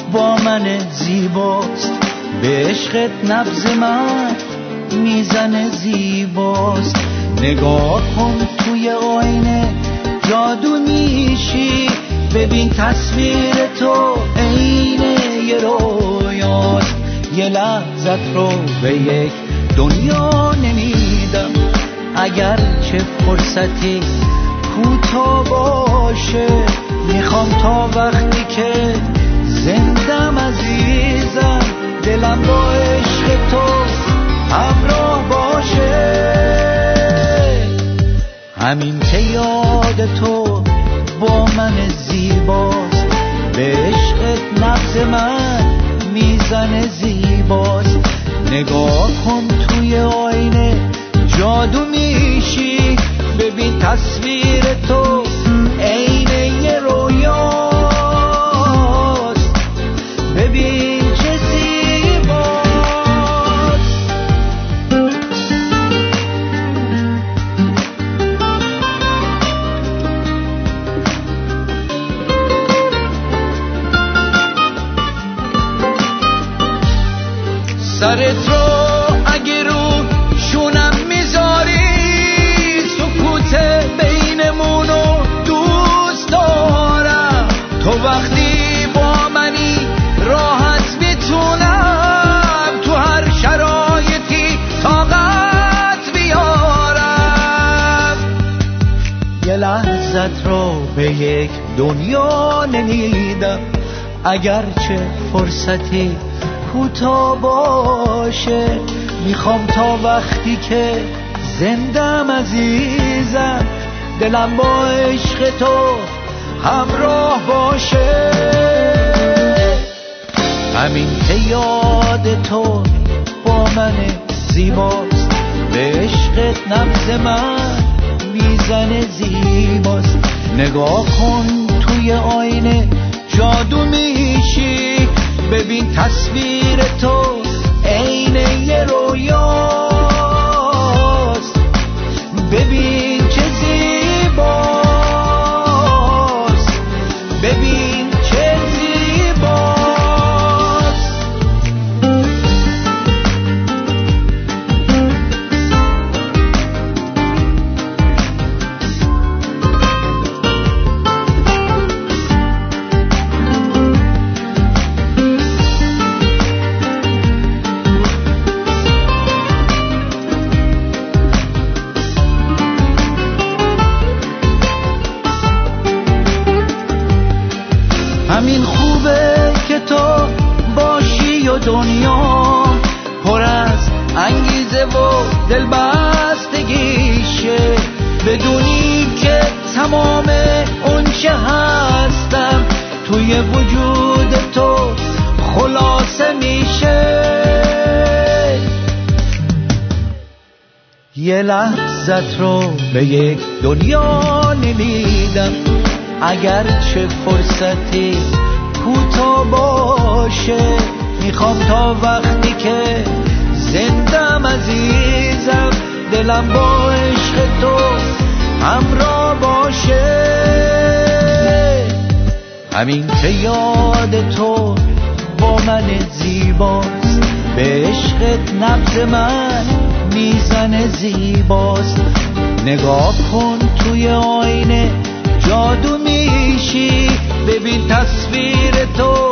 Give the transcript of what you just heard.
با من زیباست، به عشقت نبض من میزنه زیباست. نگاه کن توی آینه جادو میشی، ببین تصویر تو عین یه رویاست. یه لحظت رو به یک دنیا نمیدم، اگر چه فرصتی کوتاه باشه. میخوام تا وقتی که زندم عزیزم، دلم با عشق تو همراه باشه. همین که یاد تو با من زیباست، به عشقت نبض من میزنه زیباست. نگاه کن توی آینه جادو میشی، ببین تصویر تو عین یه رویاست. ببین چه زیباست. سرت رو اگه رو شونم میذاری، سکوت بینمونو دوست دارم. تو وقتی با منی راحت میتونم تو هر شرایطی طاقت بیارم. یه لحظت رو به یک دنیا نمیدم، اگرچه فرصتی کوتاه باشه. میخوام تا وقتی که زندم عزیزم، دلم با عشق تو همراه باشه. همین که یاد تو با من زیباست، به عشقت نبض من میزنه زیباست. نگاه کن توی آینه جادو میشی، ببین تصویر تو عین یه رویاست. ببین چه زیباست، ببین چه زیباست. همین خوبه که تو باشی و دنیا پر از انگیزه و دلبستگیشه. بدونی که تمام اون چه هستم توی وجود تو خلاصه میشه. یه لحظت رو به یک دنیا نمیدم، اگرچه فرصتی کوتاه باشه. میخوام تا وقتی که زندم عزیزم، دلم با عشق تو همراه باشه. همین که یاد تو با من زیباست، به عشقت نبض من میزنه زیباست. نگاه کن توی آینه جادو میشی، ببین تصویر تو